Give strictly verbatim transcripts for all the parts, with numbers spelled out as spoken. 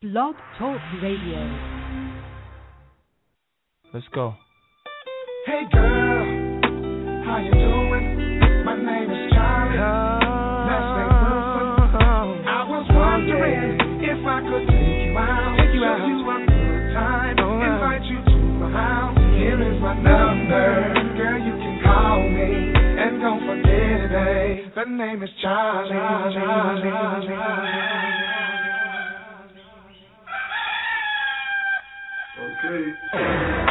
Blog Talk Radio. Let's go. Hey girl, how you doing? My name is Charlie. Let's make Brooklyn. I was wondering if I could take you out, take you show out. you a good time, oh, invite you to my house. Here is my number, girl, you can call me, and don't forget it, babe. The name is Charlie. Charlie, Charlie, Charlie. Okay.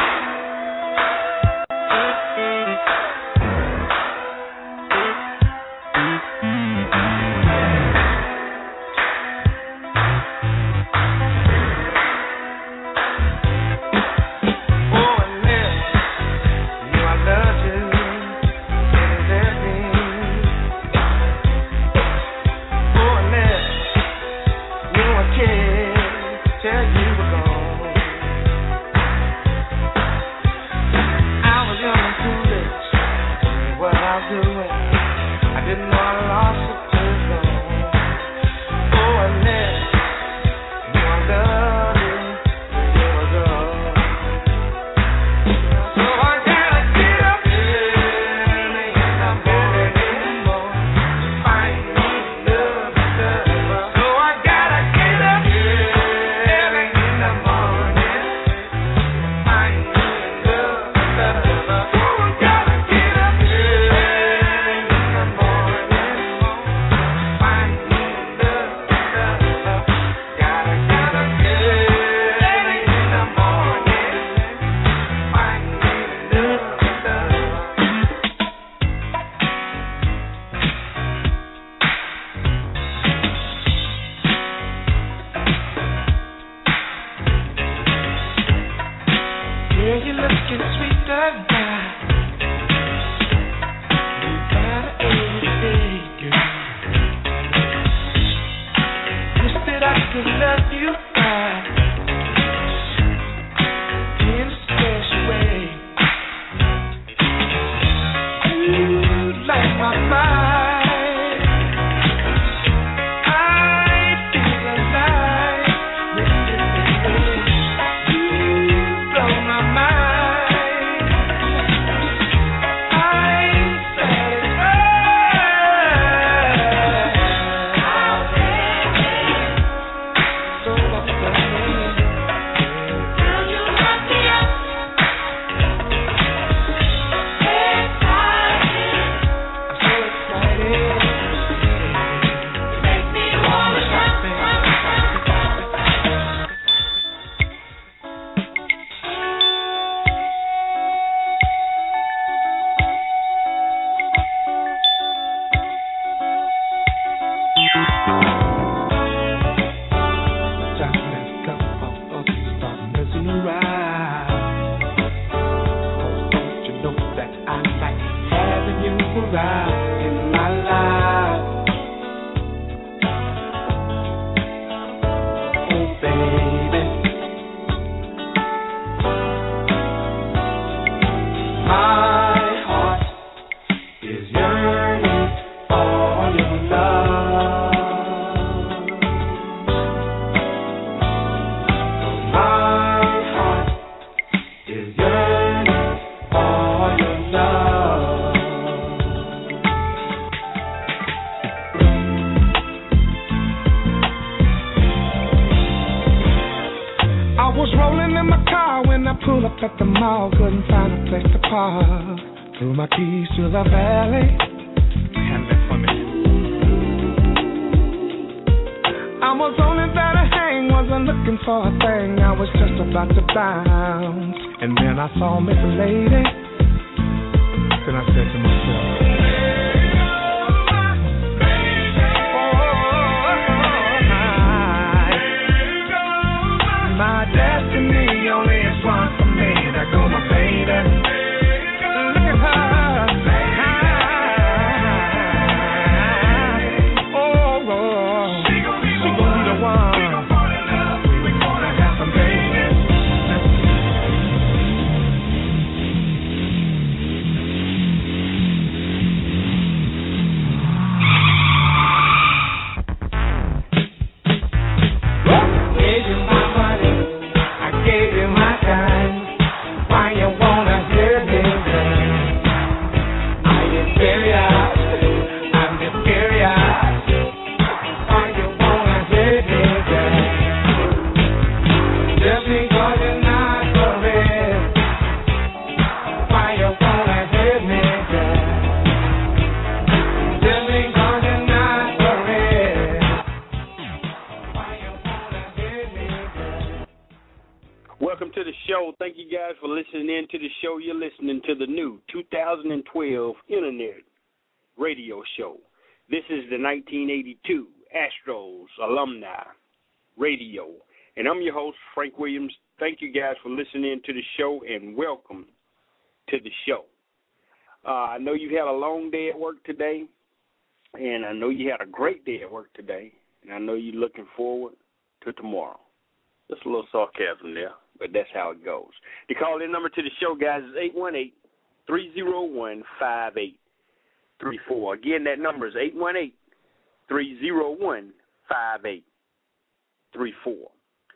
welcome to the show. Thank you guys for listening in to the show. You're listening to the new two thousand twelve Internet Radio Show. This is the nineteen eighty-two Astros Alumni Radio. And I'm your host, Frank Williams. Thank you guys for listening in to the show, and welcome to the show. Uh, I know you had a long day at work today, and I know you had a great day at work today, and I know you're looking forward to tomorrow. Just a little sarcasm there, but that's how it goes. The call-in number to the show, guys, is eight one eight, three oh one, five eight three four. Again, that number is eight one eight, three oh one, five eight three four.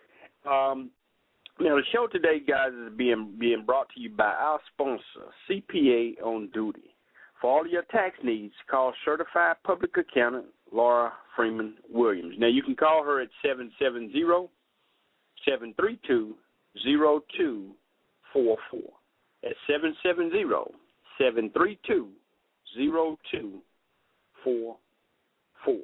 Um, now, the show today, guys, is being being brought to you by our sponsor, C P A on Duty. For all your tax needs, call Certified Public Accountant Laura Freeman Williams. Now, you can call her at seven seven zero, seven three two, zero two four four. That's seven seven zero, seven three two, zero two four four.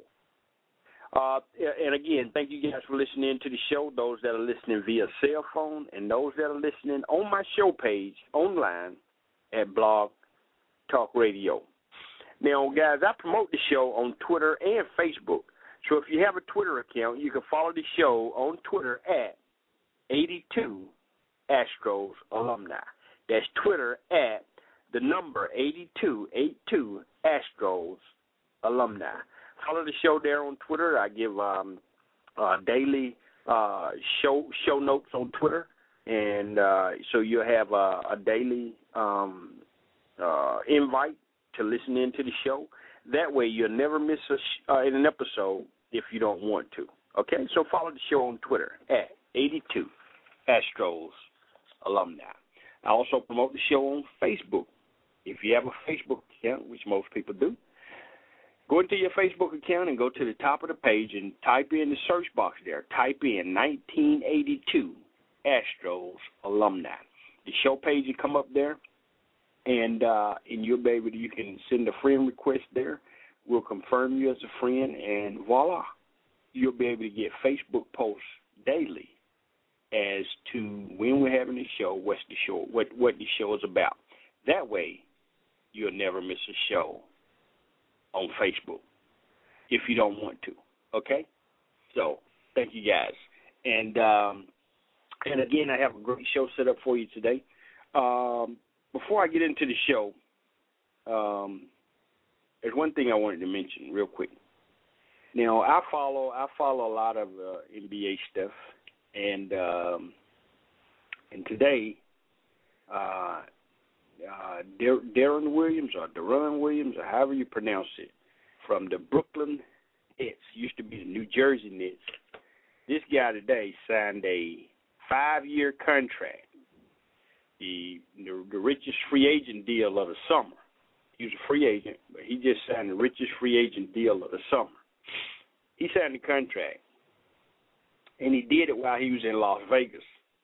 Uh, and again, thank you guys for listening in to the show, those that are listening via cell phone and those that are listening on my show page online at Blog Talk Radio. Now, guys, I promote the show on Twitter and Facebook. So if you have a Twitter account, you can follow the show on Twitter at eighty-two Astros Alumni. That's Twitter at the number eighty-two, eighty-two Astros Alumni. Follow the show there on Twitter. I give um, uh, daily uh, show show notes on Twitter, and uh, so you'll have a, a daily um, uh, invite to listen in to the show. That way you'll never miss a sh- uh, an episode if you don't want to. Okay? So follow the show on Twitter at eighty-two Astros Alumni. I also promote the show on Facebook. If you have a Facebook account, which most people do, go into your Facebook account and go to the top of the page and type in the search box there. Type in nineteen eighty-two Astros Alumni. The show page will come up there, and uh, and you'll be able to, you can send a friend request there. We'll confirm you as a friend, and voila, you'll be able to get Facebook posts daily as to when we're having the show, what's the show, what what the show is about. That way, you'll never miss a show on Facebook if you don't want to. Okay? So, thank you guys. And um, and again, I have a great show set up for you today. Um, before I get into the show, um, there's one thing I wanted to mention real quick. Now, I follow I follow a lot of uh, N B A stuff, and um, and today, uh, uh, Dar- Darren Williams or Deron Williams, or however you pronounce it, from the Brooklyn Nets, used to be the New Jersey Nets. This guy today signed a five-year contract, the, the the richest free agent deal of the summer. He was a free agent, but he just signed the richest free agent deal of the summer. He signed the contract, and he did it while he was in Las Vegas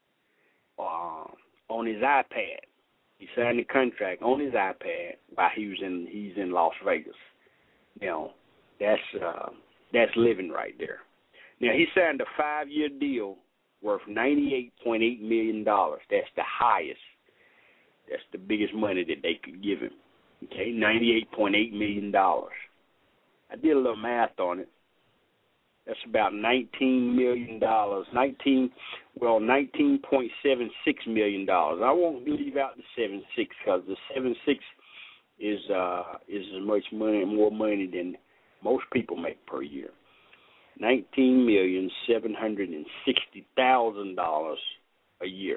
uh, on his iPad. He signed the contract on his iPad while he was in he's in Las Vegas. Now, that's uh, that's living right there. Now, he signed a five-year deal worth ninety-eight point eight million dollars. That's the highest. That's the biggest money that they could give him. Okay, ninety-eight point eight million dollars. I did a little math on it. That's about nineteen million dollars. Nineteen, well, nineteen point seven six million dollars. I won't leave out the seven six because the seven six is uh, is as much money, more money than most people make per year. Nineteen million seven hundred and sixty thousand dollars a year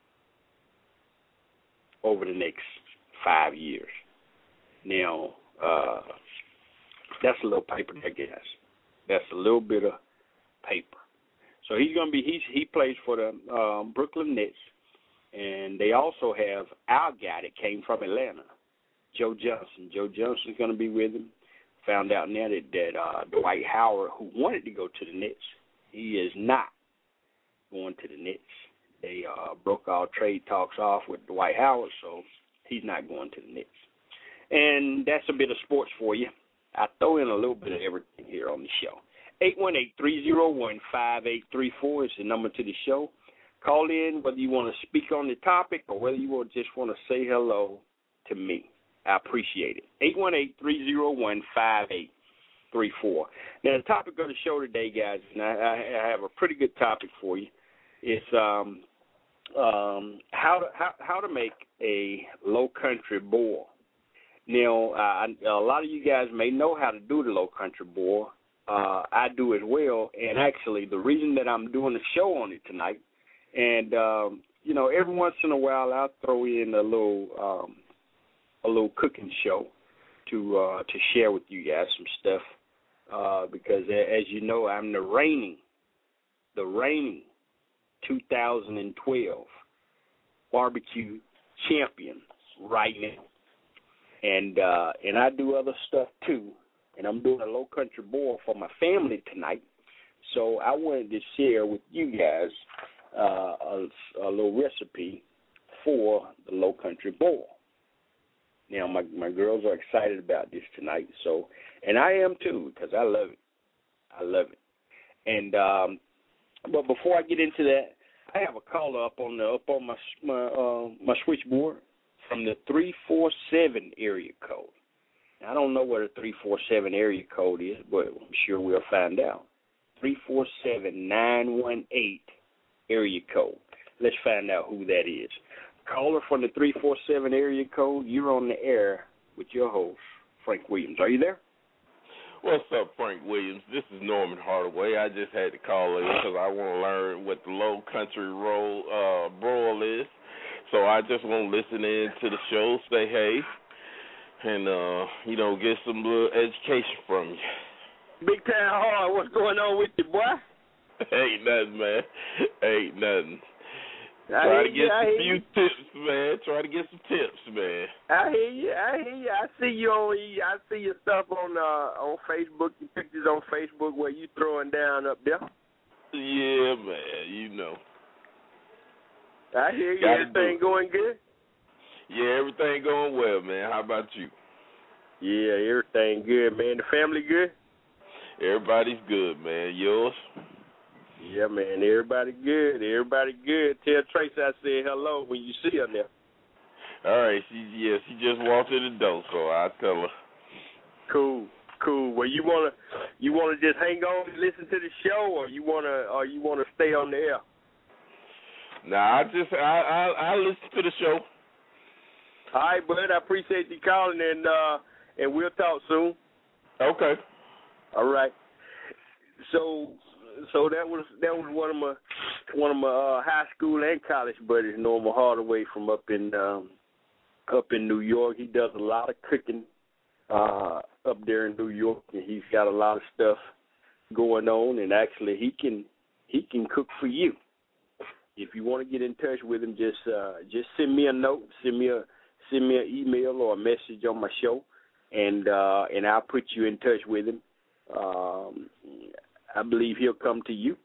over the next five years. Now, uh, that's a little paper, I guess. That's a little bit of paper. So he's gonna be. He's he plays for the um, Brooklyn Nets, and they also have our guy that came from Atlanta, Joe Johnson. Joe Johnson's gonna be with him. Found out now that that uh, Dwight Howard, who wanted to go to the Nets, he is not going to the Nets. They uh, broke all trade talks off with Dwight Howard, so he's not going to the Nets. And that's a bit of sports for you. I throw in a little bit of everything here on the show. eight one eight, three oh one, five eight three four is the number to the show. Call in whether you want to speak on the topic or whether you want just want to say hello to me. I appreciate it. eight one eight, three oh one, five eight three four. Now, the topic of the show today, guys, and I, I have a pretty good topic for you. It's um, um, how to how, how to make a low country boil. Now, uh, a lot of you guys may know how to do the low country boil. Uh, I do as well, and actually, the reason that I'm doing the show on it tonight, and um, you know, every once in a while, I'll throw in a little um, a little cooking show to uh, to share with you guys some stuff, uh, because as you know, I'm the reigning, the reigning two thousand twelve barbecue champion right now. And uh, and I do other stuff too, and I'm doing a low country boil for my family tonight. So I wanted to share with you guys uh, a, a little recipe for the low country boil. Now my my girls are excited about this tonight, so and I am too because I love it. I love it. And um, but before I get into that, I have a caller up on the up on my my uh, my switchboard from the three four seven area code. Now, I don't know what a three four seven area code is, but I'm sure we'll find out. three four seven, nine one eight area code. Let's find out who that is. Caller from the three four seven area code, you're on the air with your host, Frank Williams. Are you there? What's up, Frank Williams? This is Norman Hardaway. I just had to call in because I want to learn what the low country roll uh, broil is. So I just want to listen in to the show, say hey, and, uh, you know, get some little education from you. Big Town Hard, what's going on with you, boy? Ain't nothing, man. Ain't nothing. I Try to you, get I some few you. tips, man. Try to get some tips, man. I hear you. I hear you. I see you on. I see your stuff on uh, on Facebook. Your pictures on Facebook where you throwing down up there. Yeah, man. You know. I hear you. Gotta Everything going good? Yeah, everything going well, man. How about you? Yeah, everything good, man. The family good? Everybody's good, man. Yours? Yeah, man. Everybody good. Everybody good. Tell Tracy I said hello when you see her there. All right. She yeah, she just walked in the door, so I tell her. Cool, cool. Well, you wanna you wanna just hang on and listen to the show, or you wanna or you wanna stay on the air? Nah, I just I I, I listen to the show. All right, bud. I appreciate you calling, and uh, and we'll talk soon. Okay. All right. So so that was that was one of my one of my uh, high school and college buddies, Norman Hardaway from up in um, up in New York. He does a lot of cooking uh, up there in New York, and he's got a lot of stuff going on. And actually, he can he can cook for you. If you want to get in touch with him, just uh, just send me a note, send me a send me an email or a message on my show, and uh, and I'll put you in touch with him. Um, I believe he'll come to you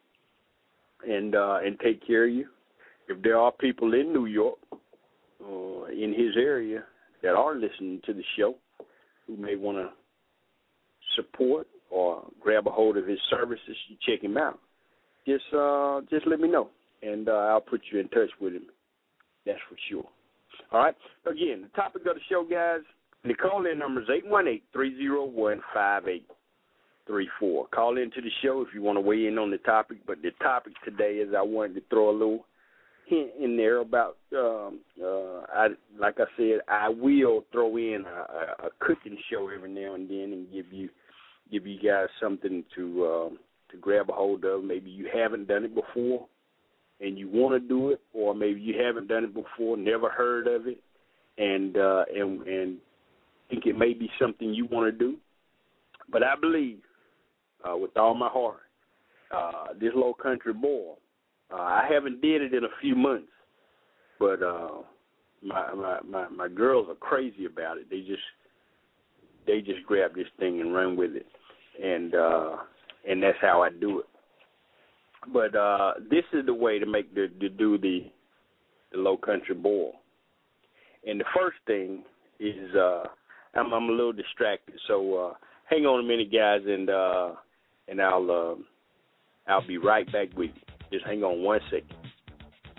and uh, and take care of you. If there are people in New York, uh, in his area, that are listening to the show, who may want to support or grab a hold of his services, you check him out. Just uh, just let me know, and uh, I'll put you in touch with him. That's for sure. All right. Again, the topic of the show, guys, the call-in number is eight one eight, three oh one, five eight three four. Call into the show if you want to weigh in on the topic, but the topic today is I wanted to throw a little hint in there about, um, uh, I, like I said, I will throw in a, a cooking show every now and then and give you give you guys something to uh, to grab a hold of. Maybe you haven't done it before and you want to do it, or maybe you haven't done it before, never heard of it, and uh, and and think it may be something you want to do. But I believe, uh, with all my heart, uh, this low country boil, uh, I haven't did it in a few months, but uh, my, my my my girls are crazy about it. They just they just grab this thing and run with it, and uh, and that's how I do it. But uh, this is the way to make the to do the the low country boil. And the first thing is uh, I'm, I'm a little distracted, so uh, hang on a minute, guys, and uh, and I'll uh, I'll be right back with you. Just hang on one second.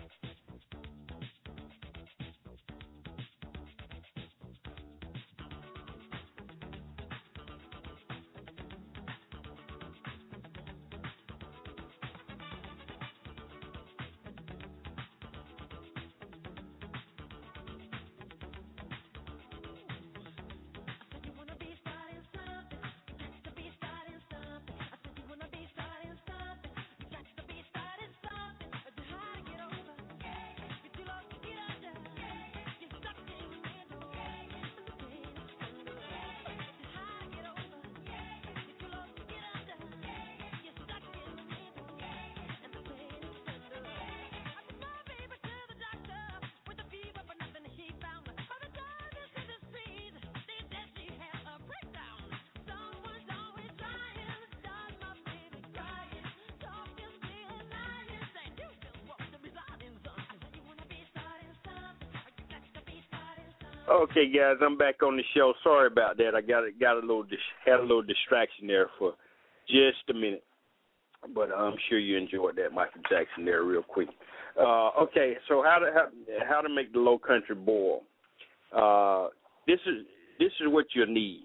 Okay, guys, I'm back on the show. Sorry about that. I got got a little dis- had a little distraction there for just a minute, but I'm sure you enjoyed that Michael Jackson there real quick. Uh, okay, so how to how, how to make the low country boil? Uh, this is this is what you'll need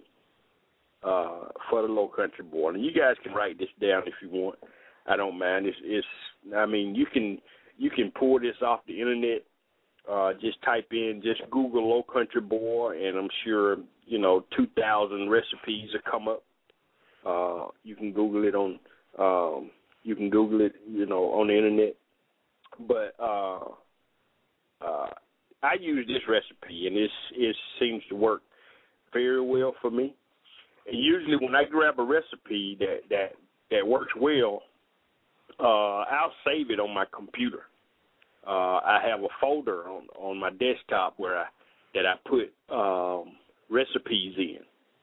uh, for the low country boil, and you guys can write this down if you want. I don't mind. It's, it's I mean you can you can pull this off the internet. Uh, just type in, just Google low country boil, and I'm sure, you know, two thousand recipes will come up. Uh, you can Google it on, um, you can Google it, you know, on the internet. But uh, uh, I use this recipe, and it's, it seems to work very well for me. And usually when I grab a recipe that, that, that works well, uh, I'll save it on my computer. Uh, I have a folder on, on my desktop where I that I put um, recipes in.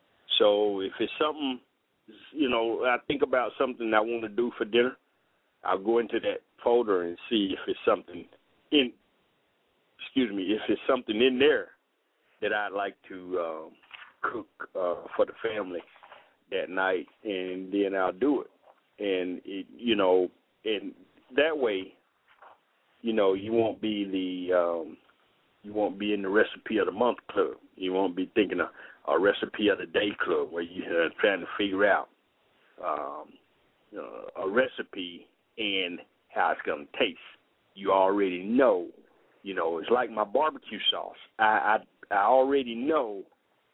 So if it's something, you know, I think about something I want to do for dinner, I'll go into that folder and see if it's something in, excuse me, if it's something in there that I'd like to um, cook uh, for the family that night, and then I'll do it. And, it, you know, and that way, you know, you won't be the um, you won't be in the recipe of the month club. You won't be thinking of a recipe of the day club where you're trying to figure out um, you know, a recipe and how it's going to taste. You already know. You know, it's like my barbecue sauce. I, I I already know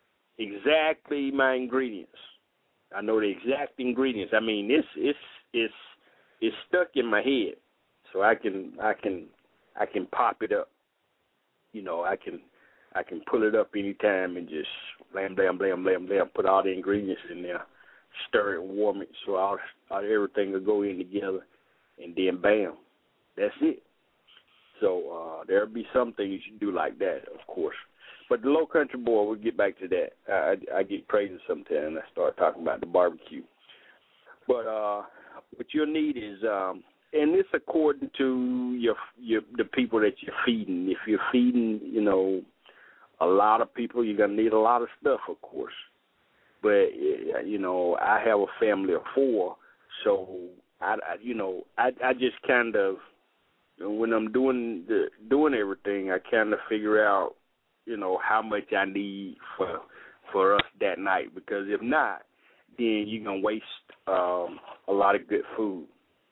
exactly my ingredients. I know the exact ingredients. I mean, it's it's it's it's stuck in my head. So I can I can I can pop it up, you know. I can I can pull it up anytime and just blam blam blam blam blam. Put all the ingredients in there, stir it, warm it, so all, all everything will go in together, and then bam, that's it. So uh, there'll be some things you do like that, of course. But the low country boil, we'll get back to that. I, I, I get crazy sometimes. I start talking about the barbecue. But uh, what you'll need is. Um, And it's according to your your the people that you're feeding. If you're feeding, you know, a lot of people, you're gonna need a lot of stuff, of course. But you know, I have a family of four, so I, I you know, I I just kind of when I'm doing the doing everything, I kind of figure out, you know, how much I need for for us that night. Because if not, then you're gonna waste um, a lot of good food.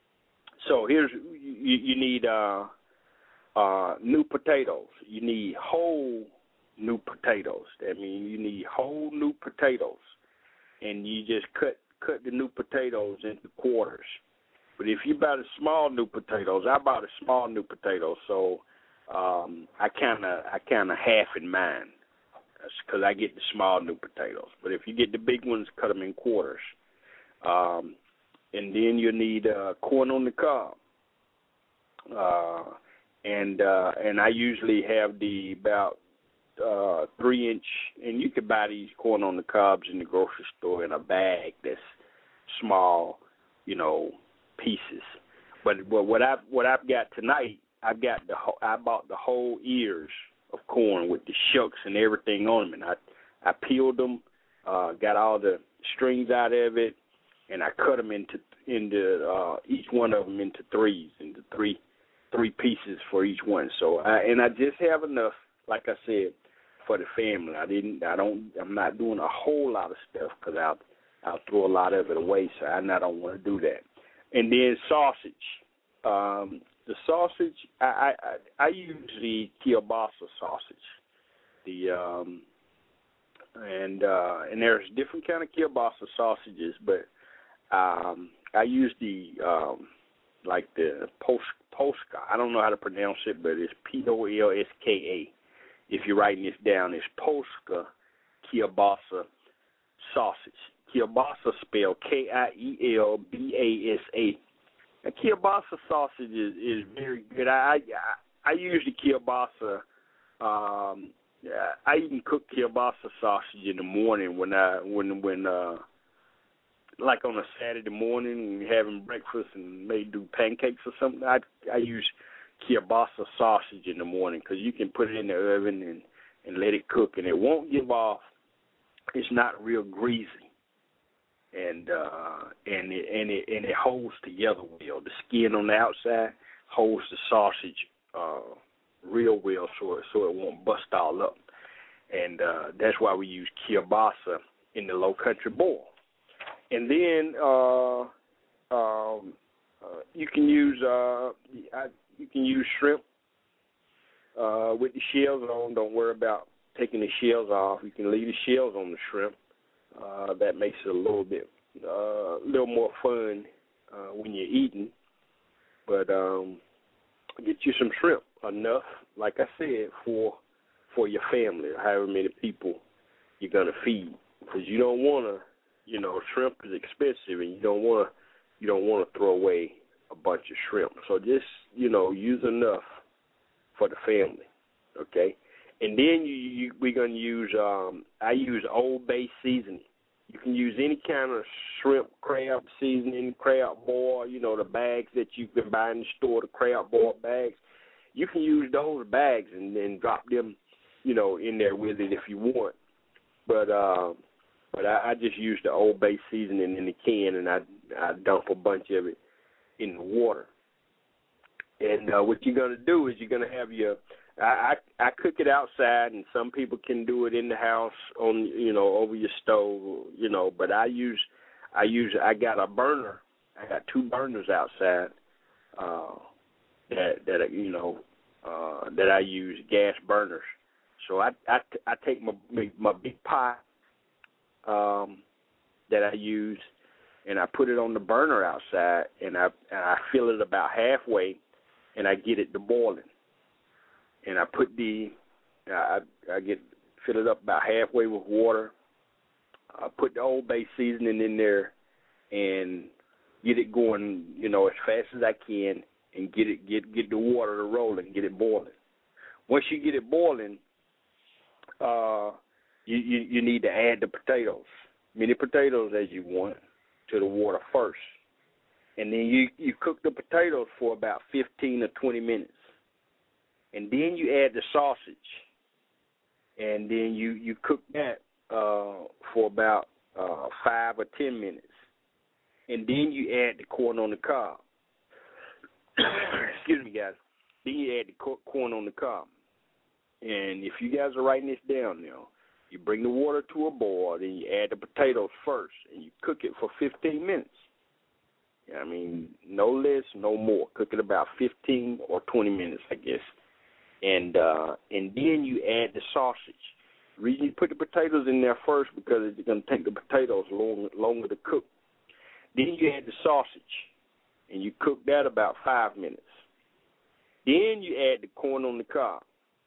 So here's you, you need uh, uh, new potatoes. You need whole new potatoes. That means you need whole new potatoes, and you just cut cut the new potatoes into quarters. But if you buy the small new potatoes, I bought the small new potatoes, so um, I kind of I kind of half in mine because I get the small new potatoes. But if you get the big ones, cut them in quarters. Um, And then you need uh, corn on the cob, uh, and uh, and I usually have the about uh, three inch. And you can buy these corn on the cobs in the grocery store in a bag that's small, you know, pieces. But but what I what I've got tonight, I've got the I bought the whole ears of corn with the shucks and everything on them, and I I peeled them, uh, got all the strings out of it. And I cut them into into uh, each one of them into threes, into three three pieces for each one. So I, and I just have enough, like I said, for the family. I didn't. I don't. I'm not doing a whole lot of stuff because I'll I'll throw a lot of it away. So I, I don't want to do that. And then sausage. Um, the sausage. I, I I use the kielbasa sausage. The um, and uh, and there's different kind of kielbasa sausages, but Um, I use the, um, like the Polska. I don't know how to pronounce it, but it's P O L S K A. If you're writing this down, it's Polska kielbasa sausage. Kielbasa spelled K I E L B A S A. And kielbasa sausage is, is very good. I, I I use the kielbasa. Um, I even cook kielbasa sausage in the morning when I when when uh. like on a Saturday morning and having breakfast and may do pancakes or something, I I use kielbasa sausage in the morning because you can put it in the oven and and let it cook, and it won't give off. It's not real greasy, and uh, and it and it and it holds together well. The skin on the outside holds the sausage uh, real well, so it, so it won't bust all up. And uh, that's why we use kielbasa in the Low Country boil. And then uh, um, uh, you can use uh, I, you can use shrimp uh, with the shells on. Don't worry about taking the shells off. You can leave the shells on the shrimp. Uh, that makes it a little bit uh, a little more fun uh, when you're eating. But um, get you some shrimp, enough, like I said, for for your family, or however many people you're gonna feed, because you don't want to, you know, shrimp is expensive, and you don't want to, you don't want to throw away a bunch of shrimp. So just, you know, use enough for the family, okay? And then you, you we're gonna use, um, I use Old Bay seasoning. You can use any kind of shrimp, crab seasoning, crab boil, you know, the bags that you can buy in the store, the crab boil bags. You can use those bags and then drop them, you know, in there with it if you want. But uh, but I, I just use the Old Bay seasoning in the can, and I, I dump a bunch of it in the water. And uh, what you're going to do is you're going to have your, I, I, I cook it outside, and some people can do it in the house on, you know, over your stove, you know, but I use, I use, I got a burner. I got two burners outside uh, that, that, you know, uh, that I use, gas burners. So I, I, I take my, my big pot um, that I use, and I put it on the burner outside, and I, and I fill it about halfway, and I get it to boiling. And I put the, I, I get, fill it up about halfway with water. I put the Old Bay seasoning in there and get it going, you know, as fast as I can, and get it, get, get the water to rolling, get it boiling. Once you get it boiling, uh, you, you, you need to add the potatoes, many potatoes as you want, to the water first. And then you, you cook the potatoes for about fifteen or twenty minutes. And then you add the sausage. And then you, you cook that uh, for about uh, five or ten minutes. And then you add the corn on the cob. Excuse me, guys. Then you add the co- corn on the cob. And if you guys are writing this down now, you bring the water to a boil, then you add the potatoes first, and you cook it for fifteen minutes. I mean, no less, no more. Cook it about fifteen or twenty minutes, I guess. And uh, and then you add the sausage. The reason you put the potatoes in there first because it's going to take the potatoes long, longer to cook. Then you add the sausage, and you cook that about five minutes. Then you add the corn on the cob.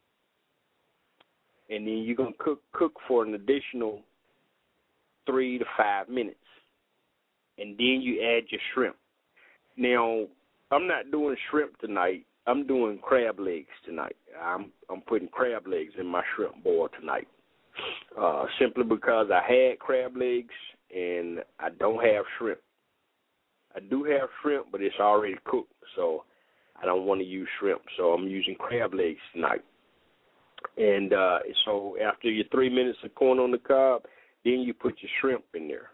And then you're going to cook cook for an additional three to five minutes. And then you add your shrimp. Now, I'm not doing shrimp tonight. I'm doing crab legs tonight. I'm I'm putting crab legs in my shrimp boil tonight. Uh, simply because I had crab legs and I don't have shrimp. I do have shrimp, but it's already cooked, so I don't want to use shrimp. So I'm using crab legs tonight. And uh, so after your three minutes of corn on the cob, then you put your shrimp in there.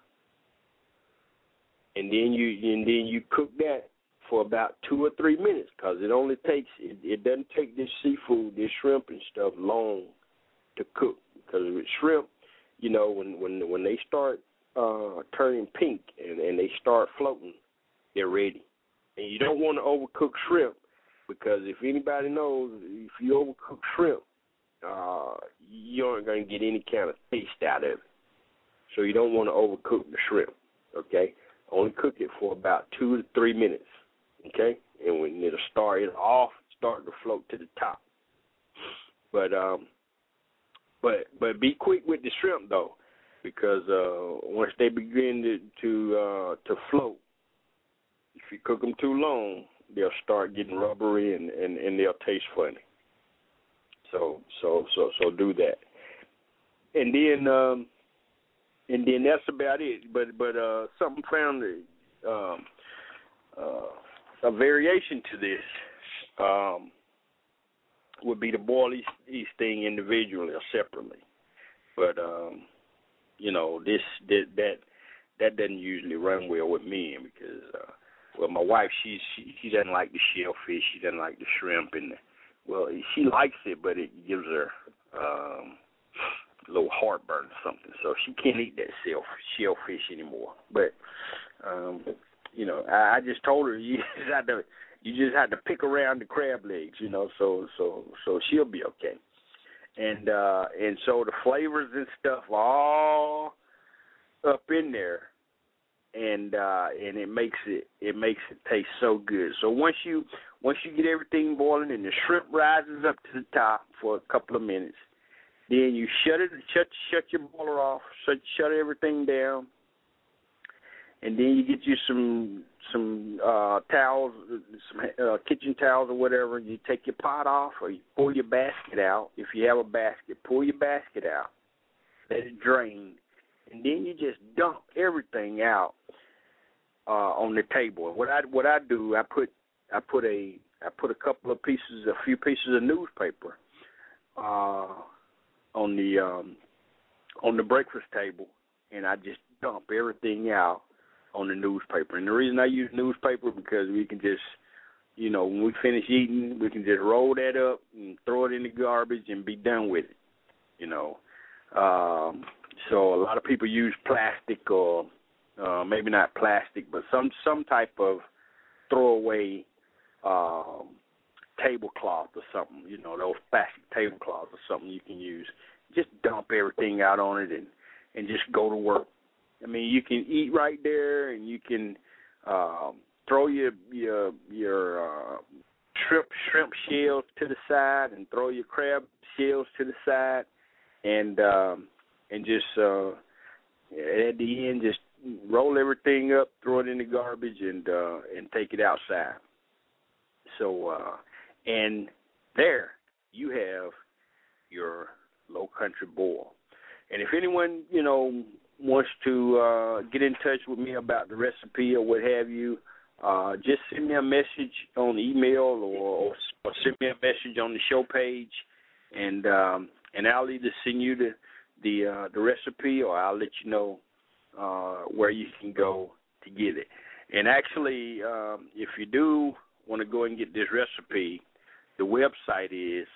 And then you and then you cook that for about two or three minutes, because it only takes it, it doesn't take this seafood, this shrimp and stuff long to cook. Because with shrimp, you know, when when when they start uh, turning pink and, and they start floating, they're ready. And you don't want to overcook shrimp, because if anybody knows, if you overcook shrimp, uh, you aren't going to get any kind of taste out of it. So you don't want to overcook the shrimp, okay? Only cook it for about two to three minutes, okay? And when it'll start, it'll off, start to float to the top. But um, but but be quick with the shrimp though, because uh, once they begin to to, uh, to float, if you cook them too long, they'll start getting rubbery and, and, and they'll taste funny. So so so so do that, and then. Um, And then that's about it. But but uh, something found um, uh, a variation to this. Um, would be to boil each, each thing individually or separately. But um, you know, this that that that doesn't usually run well with me because uh, well, my wife she's she, she doesn't like the shellfish, she doesn't like the shrimp, and the, well, she likes it, but it gives her um, a little heartburn or something, so she can't eat that shell shellfish anymore. But um, you know, I, I just told her you just have to you just have to pick around the crab legs, you know, so so so she'll be okay. And uh, and so the flavors and stuff are all up in there, and uh, and it makes it it makes it taste so good. So once you once you get everything boiling and the shrimp rises up to the top for a couple of minutes, then you shut it shut shut your boiler off, shut shut everything down, and then you get you some some uh, towels, some uh, kitchen towels or whatever. You take your pot off, or you pull your basket out. If you have a basket, pull your basket out, let it drain, and then you just dump everything out uh, on the table. And what I what I do, I put I put a I put a couple of pieces, a few pieces of newspaper uh, on the um, on the breakfast table, and I just dump everything out on the newspaper. And the reason I use newspaper because we can just, you know, when we finish eating, we can just roll that up and throw it in the garbage and be done with it, you know. Um, so a lot of people use plastic or uh, maybe not plastic, but some, some type of throwaway um, tablecloth or something, you know, those plastic tablecloths or something you can use. Just dump everything out on it and, and just go to work. I mean, you can eat right there, and you can um, throw your your your uh, shrimp shrimp shells to the side, and throw your crab shells to the side, and um, and just uh, at the end, just roll everything up, throw it in the garbage, and uh, and take it outside. So, uh, and there you have your low country boil. And if anyone, you know, wants to uh, get in touch with me about the recipe or what have you, uh, just send me a message on email or, or send me a message on the show page, and um, and I'll either send you the the, uh, the recipe or I'll let you know uh, where you can go to get it. And actually, um, if you do want to go and get this recipe, the website is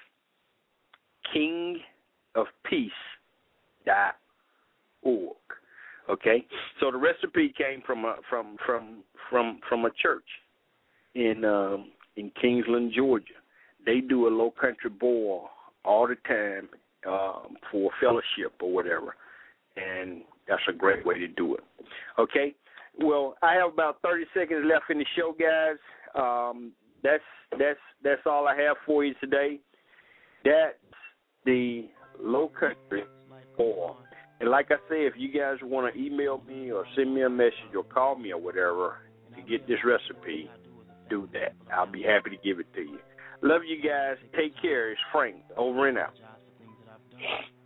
king of peace dot org. Okay, so the recipe came from a from from from from a church in um, in Kingsland, Georgia. They do a low country boil all the time um, for fellowship or whatever, and that's a great way to do it. Okay, well, I have about thirty seconds left in the show, guys. Um, that's that's that's all I have for you today. That's the low country boil. And like I say, if you guys want to email me or send me a message or call me or whatever to get this recipe, do that. I'll be happy to give it to you. Love you guys. Take care. It's Frank. Over and out.